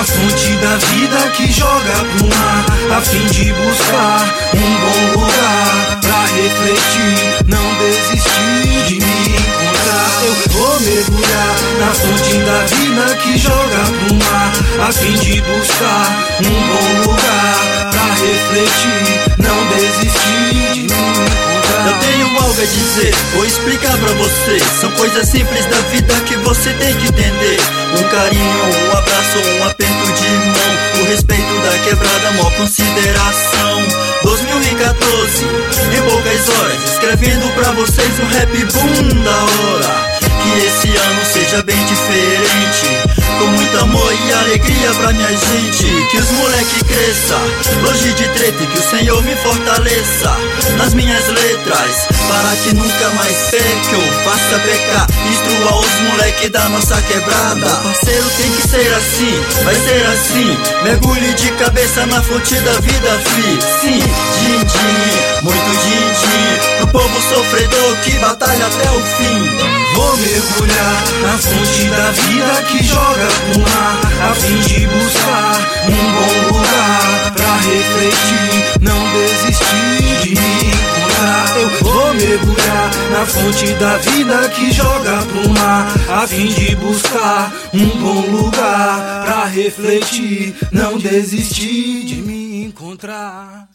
fonte da vida que joga pro mar, a fim de buscar um bom lugar pra refletir, não desistir de me encontrar. Eu vou mergulhar na fonte da vida que joga pro mar, a fim de buscar um bom lugar pra refletir, não desistir de me encontrar. Eu tenho algo a dizer, vou explicar pra você. São coisas simples da vida que você tem que entender. Um carinho, um abraço, um aperto de mão, o respeito da quebrada, maior consideração. 2014, em poucas horas, escrevendo pra vocês um rap boom da hora. Que esse ano seja bem diferente, com muito amor e alegria pra minha gente. Que os moleque cresça, longe de treta, e que o Senhor me fortaleça nas minhas letras, para que nunca mais peque ou faça pecar. Instrua os moleque da nossa quebrada. Meu parceiro, tem que ser assim, vai ser assim. Mergulhe de cabeça na fonte da vida, fi. Sim, din-din, muito din-din, pro povo sofredor que batalha até o fim. Vou mergulhar na fonte da vida que joga pro mar, a fim de buscar um bom lugar pra refletir, não desistir de me encontrar. Eu vou mergulhar na fonte da vida que joga pro mar, a fim de buscar um bom lugar pra refletir, não desistir de me encontrar.